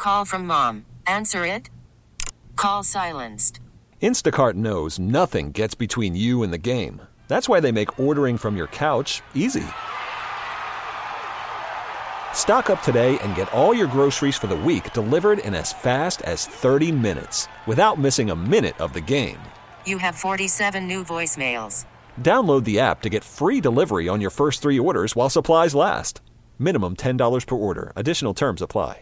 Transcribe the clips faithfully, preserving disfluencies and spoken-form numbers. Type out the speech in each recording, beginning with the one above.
Call from mom. Answer it. Call silenced. Instacart knows nothing gets between you and the game. That's why they make ordering from your couch easy. Stock up today and get all your groceries for the week delivered in as fast as thirty minutes without missing a minute of the game. You have forty-seven new voicemails. Download the app to get free delivery on your first three orders while supplies last. Minimum ten dollars per order. Additional terms apply.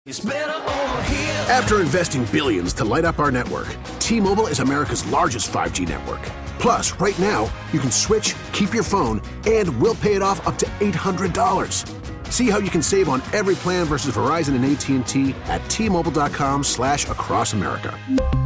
After investing billions to light up our network, T-Mobile is America's largest five G network. Plus, right now, you can switch, keep your phone, and we'll pay it off up to eight hundred dollars. See how you can save on every plan versus Verizon and A T and T at T-Mobile.com slash across America.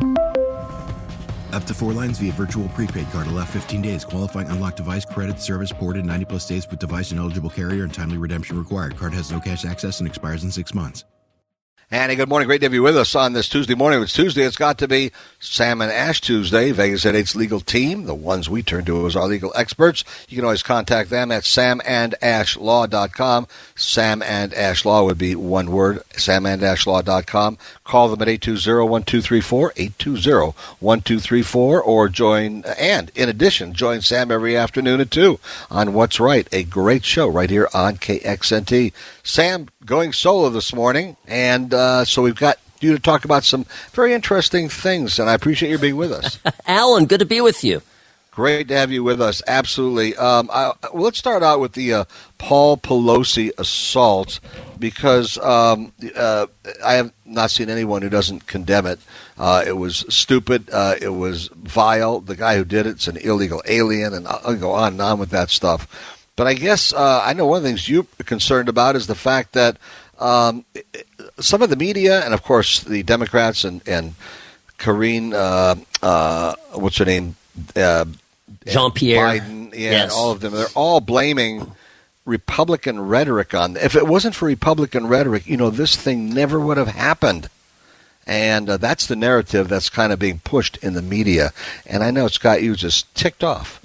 Up to four lines via virtual prepaid card. Allow fifteen days. Qualifying unlocked device credit service ported ninety plus days with device and eligible carrier and timely redemption required. Card has no cash access and expires in six months. Annie, good morning. Great to have you with us on this Tuesday morning. It's Tuesday. It's got to be Sam and Ash Tuesday. Vegas at eight's legal team, the ones we turn to as our legal experts. You can always contact them at sam and ash law dot com. Sam and Ash Law would be one word, sam and ash law dot com. Call them at eight two zero, one two three four, eight two zero, one two three four, or join, and in addition, join Sam every afternoon at two on What's Right, a great show right here on K X N T. Sam going solo this morning, and uh, so we've got you to talk about some very interesting things, and I appreciate your being with us. Alan, good to be with you. Great to have you with us, absolutely. Um, I, well, let's start out with the uh, Paul Pelosi assault, because um, uh, I have not seen anyone who doesn't condemn it. Uh, it was stupid. Uh, it was vile. The guy who did it's an illegal alien, and I'll go on and on with that stuff. But I guess uh, I know one of the things you're concerned about is the fact that um, some of the media, and of course the Democrats and, and Karine, uh, uh, what's her name? Uh, Jean-Pierre. Biden, yeah, yes. and all of them, they're all blaming Republican rhetoric on. If it wasn't for Republican rhetoric, you know, this thing never would have happened. And uh, that's the narrative that's kind of being pushed in the media. And I know it's got you just ticked off.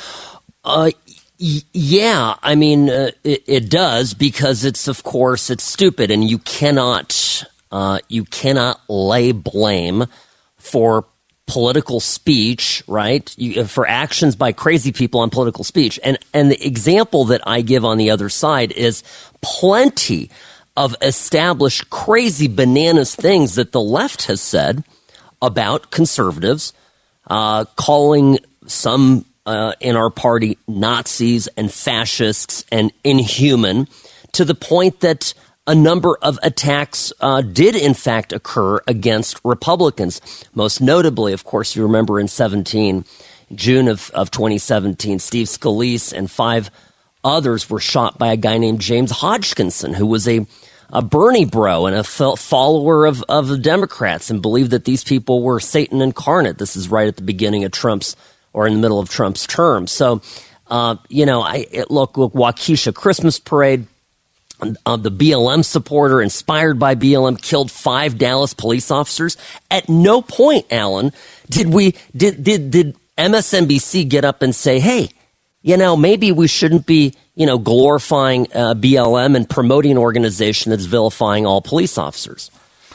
Uh, y- yeah, I mean, uh, it, it does, because it's, of course, it's stupid, and you cannot, uh, you cannot lay blame for political speech, right? You, for actions by crazy people on political speech. And and the example that I give on the other side is plenty of established crazy bananas things that the left has said about conservatives, uh, calling some uh, in our party Nazis and fascists and inhuman, to the point that a number of attacks uh, did, in fact, occur against Republicans. Most notably, of course, you remember in seventeen, June of, of twenty seventeen, Steve Scalise and five others were shot by a guy named James Hodgkinson, who was a, a Bernie bro and a f- follower of, of the Democrats, and believed that these people were Satan incarnate. This is right at the beginning of Trump's, or in the middle of Trump's term. So, uh, you know, I it, look, look, Waukesha Christmas Parade. Uh, the B L M supporter inspired by B L M killed five Dallas police officers. At no point, Alan, did we did did did M S N B C get up and say, "Hey, you know, maybe we shouldn't be, you know, glorifying uh, B L M and promoting an organization that's vilifying all police officers."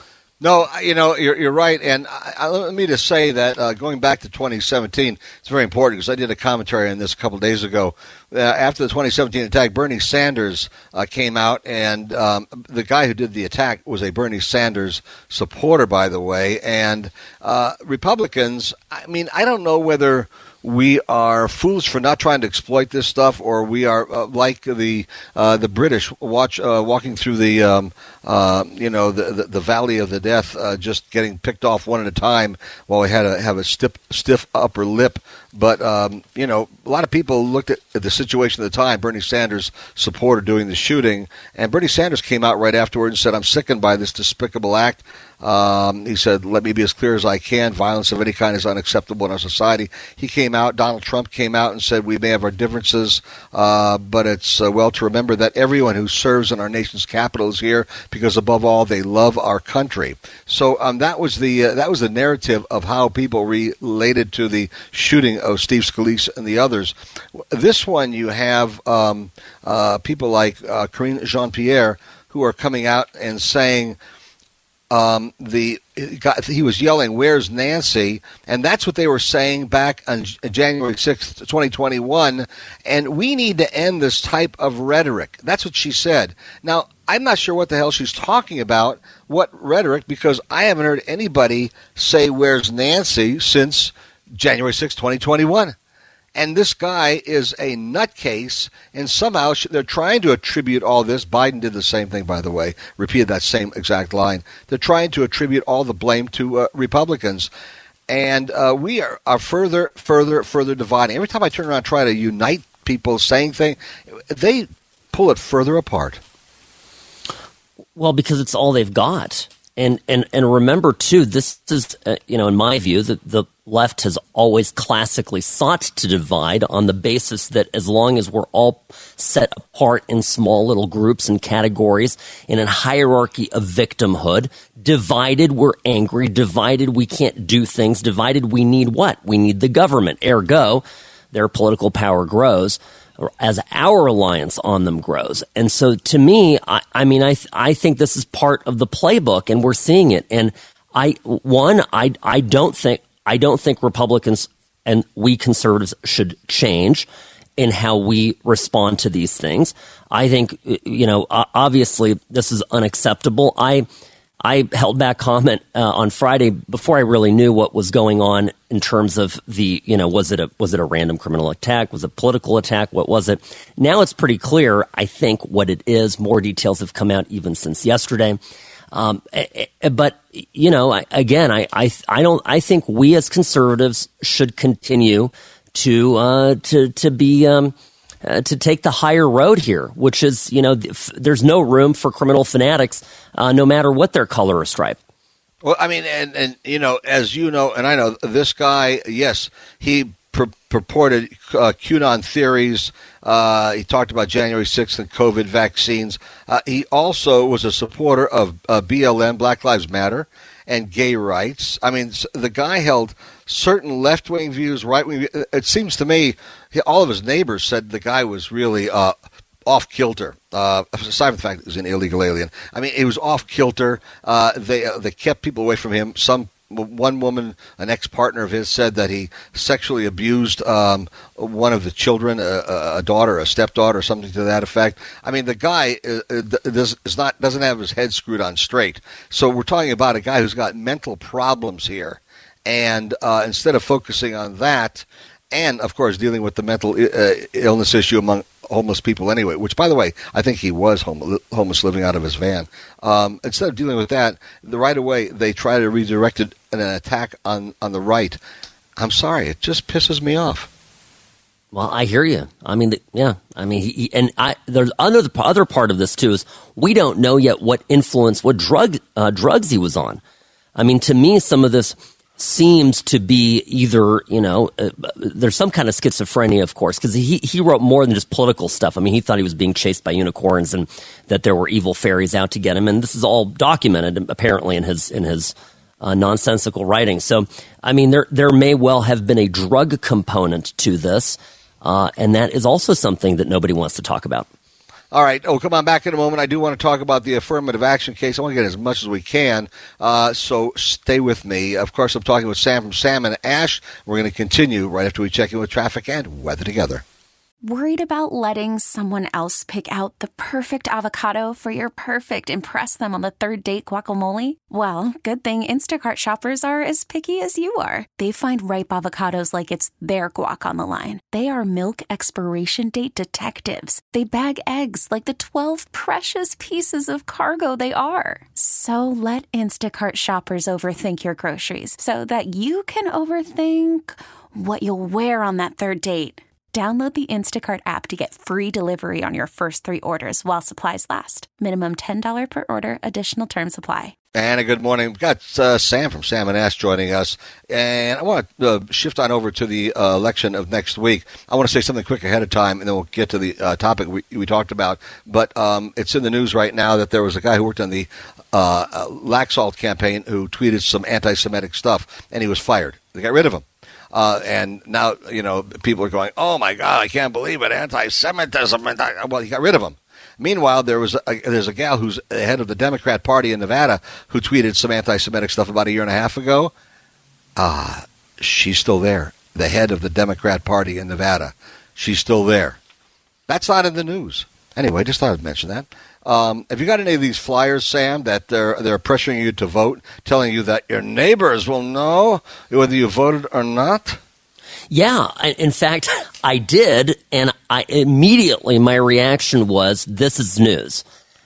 No, you know, you're, you're right. And I, I, let me just say that uh, going back to twenty seventeen, it's very important, because I did a commentary on this a couple of days ago. Uh, after the twenty seventeen attack, Bernie Sanders uh, came out, and um, the guy who did the attack was a Bernie Sanders supporter, by the way. And uh, Republicans, I mean, I don't know whether we are fools for not trying to exploit this stuff, or we are uh, like the uh, the British watch uh, walking through the um, uh, you know the, the the valley of the death, uh, just getting picked off one at a time while we had to have a stiff stiff upper lip. But um, you know, a lot of people looked at, at the situation at the time. Bernie Sanders supporter doing the shooting, and Bernie Sanders came out right afterward and said, "I'm sickened by this despicable act." Um, he said, "Let me be as clear as I can. Violence of any kind is unacceptable in our society." He came out, Donald Trump came out and said, "We may have our differences, uh, but it's uh, well to remember that everyone who serves in our nation's capital is here because, above all, they love our country." So um, that was the uh, that was the narrative of how people related to the shooting of Steve Scalise and the others. This one, you have um, uh, people like uh, Karine Jean-Pierre, who are coming out and saying, um, the he was yelling, "Where's Nancy?" And that's what they were saying back on January sixth, twenty twenty-one. And we need to end this type of rhetoric. That's what she said. Now, I'm not sure what the hell she's talking about, what rhetoric, because I haven't heard anybody say, "Where's Nancy?" since January sixth, twenty twenty-one. And this guy is a nutcase, and somehow they're trying to attribute all this. Biden did the same thing, by the way, repeated that same exact line. They're trying to attribute all the blame to uh, Republicans. And uh, we are, are further, further, further dividing. Every time I turn around and try to unite people saying things, they pull it further apart. Well, because it's all they've got. And and and remember, too, this is, uh, you know, in my view, that the left has always classically sought to divide on the basis that as long as we're all set apart in small little groups and categories in a hierarchy of victimhood, divided we're angry, divided we can't do things, divided we need what? We need the government. Ergo, their political power grows as our reliance on them grows. And so to me, I, I mean, I th- I think this is part of the playbook, and we're seeing it. And I one, I I don't think I don't think Republicans and we conservatives should change in how we respond to these things. I think, you know, obviously this is unacceptable. I I held back comment uh, on Friday before I really knew what was going on in terms of the, you know, was it a was it a random criminal attack? Was it a political attack? What was it? Now it's pretty clear, I think, what it is. More details have come out even since yesterday. Um, but, you know, I, again, I, I I don't I think we as conservatives should continue to uh, to to be um, Uh, to take the higher road here, which is, you know, th- there's no room for criminal fanatics, uh, no matter what their color or stripe. Well, I mean, and, and, you know, as you know, and I know, this guy, yes, he pur- purported uh, QAnon theories. Uh, he talked about January sixth and COVID vaccines. Uh, he also was a supporter of uh, B L M, Black Lives Matter, and gay rights. I mean, the guy held certain left-wing views, right-wing views. It seems to me all of his neighbors said the guy was really uh, off-kilter, uh, aside from the fact that he was an illegal alien. I mean, he was off-kilter. Uh, they uh, they kept people away from him. Some One woman, an ex-partner of his, said that he sexually abused um, one of the children, a, a daughter, a stepdaughter, something to that effect. I mean, the guy is, is not doesn't have his head screwed on straight. So we're talking about a guy who's got mental problems here. And uh, instead of focusing on that, and, of course, dealing with the mental uh, illness issue among homeless people anyway, which, by the way, I think he was hom- homeless living out of his van. Um, instead of dealing with that, the right away, they try to redirect it in an attack on, on the right. I'm sorry. It just pisses me off. Well, I hear you. I mean, yeah. I mean, he, and I, there's another other part of this, too, is we don't know yet what influence, what drug uh, drugs he was on. I mean, to me, some of this seems to be either, you know, uh, there's some kind of schizophrenia, of course, because he, he wrote more than just political stuff. I mean, he thought he was being chased by unicorns and that there were evil fairies out to get him. And this is all documented, apparently, in his in his uh, nonsensical writing. So, I mean, there there may well have been a drug component to this, uh, and that is also something that nobody wants to talk about. All right. Oh, come on back in a moment. I do want to talk about the affirmative action case. I want to get as much as we can, uh, so stay with me. Of course, I'm talking with Sam from Sam and Ash. We're going to continue right after we check in with traffic and weather together. Worried about letting someone else pick out the perfect avocado for your perfect impress them on the third date guacamole? Well, good thing Instacart shoppers are as picky as you are. They find ripe avocados like it's their guac on the line. They are milk expiration date detectives. They bag eggs like the twelve precious pieces of cargo they are. So let Instacart shoppers overthink your groceries so that you can overthink what you'll wear on that third date. Download the Instacart app to get free delivery on your first three orders while supplies last. Minimum ten dollars per order. Additional terms apply. And a good morning. We've got uh, Sam from Sam and Ash joining us. And I want to uh, shift on over to the uh, election of next week. I want to say something quick ahead of time, and then we'll get to the uh, topic we, we talked about. But um, it's in the news right now that there was a guy who worked on the uh, Laxalt campaign who tweeted some anti-Semitic stuff, and he was fired. They got rid of him. Uh, and now, you know, people are going, oh, my God, I can't believe it, anti-Semitism. Well, he got rid of him. Meanwhile, there was a, there's a gal who's head of the Democrat Party in Nevada who tweeted some anti-Semitic stuff about a year and a half ago. Ah, uh, she's still there. The head of the Democrat Party in Nevada. She's still there. That's not in the news. Anyway, just thought I'd mention that. Um, have you got any of these flyers, Sam, that they're they're pressuring you to vote, telling you that your neighbors will know whether you voted or not? Yeah, I, in fact, I did, and I immediately my reaction was, "This is news."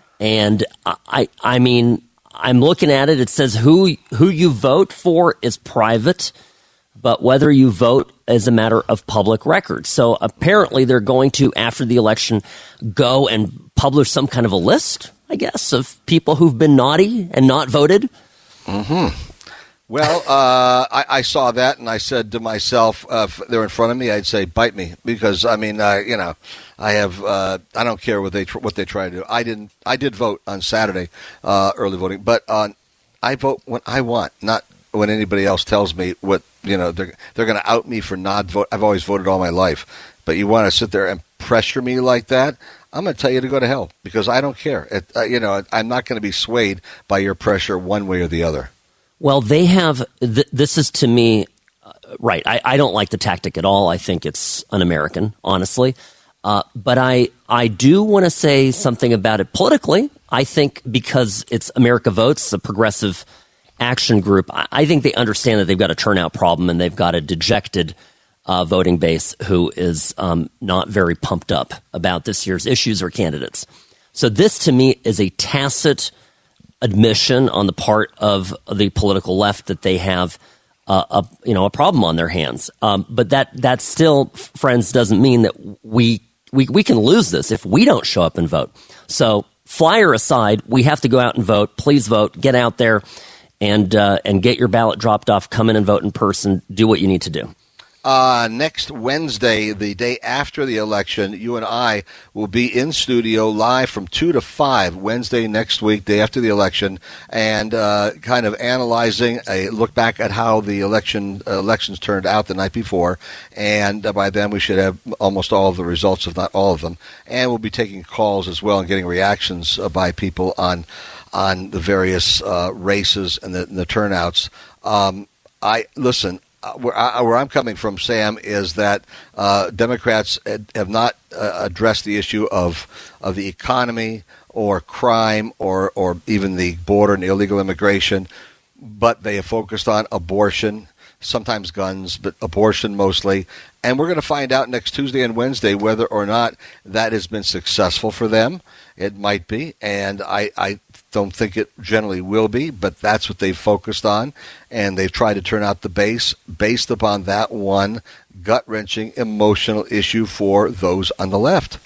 And I, I mean, I'm looking at it. It says who who you vote for is private, but whether you vote is a matter of public record. So apparently, they're going to, after the election, go and publish some kind of a list, I guess, of people who've been naughty and not voted. Mm-hmm. Well, uh, I, I saw that, and I said to myself, uh, if they're in front of me, I'd say, bite me, because I mean, uh, you know, I have, uh, I don't care what they tr- what they try to do. I didn't, I did vote on Saturday, uh, early voting, but uh, I vote when I want, not when anybody else tells me what, you know, they're they're going to out me for not vote. I've always voted all my life, but you want to sit there and pressure me like that? I'm going to tell you to go to hell, because I don't care. It, uh, you know, I'm not going to be swayed by your pressure one way or the other. Well, they have th- – this is to me uh, – right. I, I don't like the tactic at all. I think it's un-American, honestly. Uh, but I, I do want to say something about it politically. I think because it's America Votes, a progressive action group, I, I think they understand that they've got a turnout problem and they've got a dejected uh, voting base who is um, not very pumped up about this year's issues or candidates. So this, to me, is a tacit – admission on the part of the political left that they have uh, a you know a problem on their hands. Um, but that that still, friends, doesn't mean that we, we we can lose this if we don't show up and vote. So flyer aside, we have to go out and vote. Please vote. Get out there and uh, and get your ballot dropped off. Come in and vote in person. Do what you need to do. Uh, next Wednesday, the day after the election, you and I will be in studio live from two to five Wednesday next week, day after the election, and uh, kind of analyzing a look back at how the election uh, elections turned out the night before. And uh, by then, we should have almost all of the results, if not all of them. And we'll be taking calls as well and getting reactions uh, by people on on the various uh, races and the, and the turnouts. Um, I listen. Uh, where, I, where I'm coming from, Sam, is that uh, Democrats have not uh, addressed the issue of of the economy or crime or, or even the border and illegal immigration, but they have focused on abortion, sometimes guns, but abortion mostly. And we're going to find out next Tuesday and Wednesday whether or not that has been successful for them. It might be, and I, I don't think it generally will be, but that's what they've focused on, and they've tried to turn out the base based upon that one gut-wrenching emotional issue for those on the left.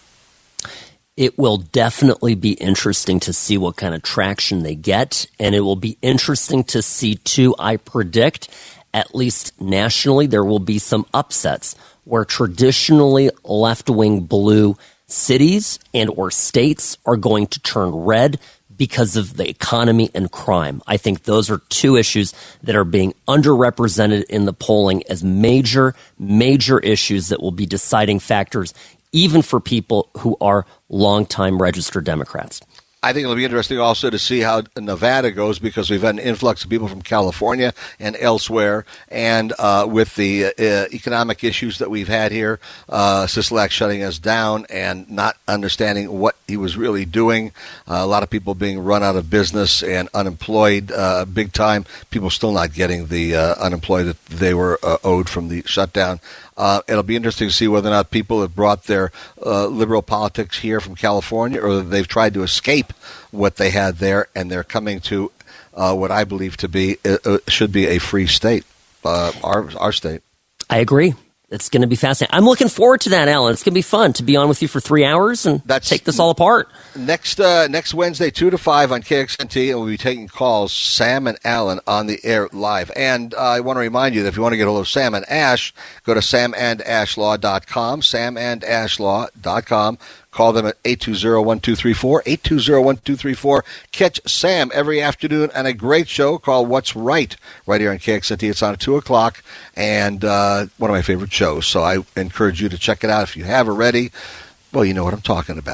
It will definitely be interesting to see what kind of traction they get, and it will be interesting to see, too, I predict, at least nationally, there will be some upsets where traditionally left-wing blue cities and or states are going to turn red because of the economy and crime. I think those are two issues that are being underrepresented in the polling as major, major issues that will be deciding factors, even for people who are longtime registered Democrats. I think it'll be interesting also to see how Nevada goes, because we've had an influx of people from California and elsewhere. And uh, with the uh, economic issues that we've had here, uh, Sisolak shutting us down and not understanding what he was really doing, uh, a lot of people being run out of business and unemployed uh, big time, people still not getting the uh, unemployed that they were uh, owed from the shutdown. Uh, it'll be interesting to see whether or not people have brought their uh, liberal politics here from California, or they've tried to escape what they had there, and they're coming to uh, what I believe to be uh, should be a free state, uh, our our state. I agree. It's going to be fascinating. I'm looking forward to that, Alan. It's going to be fun to be on with you for three hours and That's take this all apart. Next uh, next Wednesday, two to five on K X N T, and we'll be taking calls, Sam and Alan, on the air live. And uh, I want to remind you that if you want to get a hold of Sam and Ash, go to sam and ash law dot com, sam and ash law dot com. Call them at eight two zero, one two three four, eight two zero, one two three four. Catch Sam every afternoon on a great show called What's Right, right here on K X N T. It's on at two o'clock, and uh, one of my favorite shows. So I encourage you to check it out if you have already. Well, you know what I'm talking about.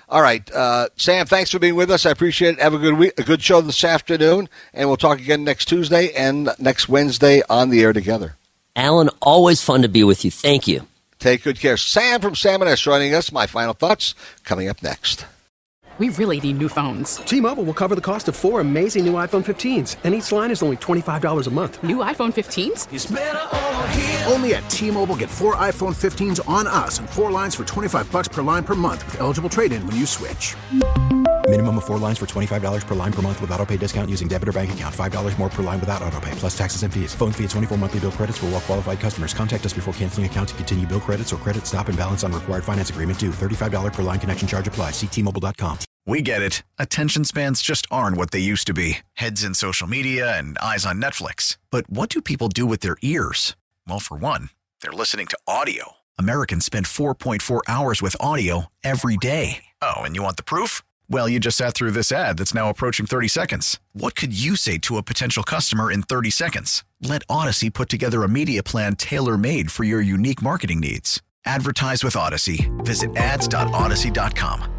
All right, uh, Sam, thanks for being with us. I appreciate it. Have a good week, a good show this afternoon, and we'll talk again next Tuesday and next Wednesday on the air together. Alan, always fun to be with you. Thank you. Take good care. Sam from Sam and S joining us. My final thoughts coming up next. We really need new phones. T-Mobile will cover the cost of four amazing new iPhone fifteens, and each line is only twenty-five dollars a month. New iPhone fifteens? It's better over here. Only at T-Mobile, get four iPhone fifteens on us and four lines for twenty-five dollars per line per month with eligible trade-in when you switch. Minimum of four lines for twenty-five dollars per line per month with autopay discount using debit or bank account. five dollars more per line without autopay, plus taxes and fees. Phone fee at twenty-four monthly bill credits for well-qualified customers. Contact us before canceling account to continue bill credits or credit stop and balance on required finance agreement due. thirty-five dollars per line connection charge applies. See T Mobile dot com. We get it. Attention spans just aren't what they used to be. Heads in social media and eyes on Netflix. But what do people do with their ears? Well, for one, they're listening to audio. Americans spend four point four hours with audio every day. Oh, and you want the proof? Well, you just sat through this ad that's now approaching thirty seconds. What could you say to a potential customer in thirty seconds? Let Odyssey put together a media plan tailor-made for your unique marketing needs. Advertise with Odyssey. Visit ads dot odyssey dot com.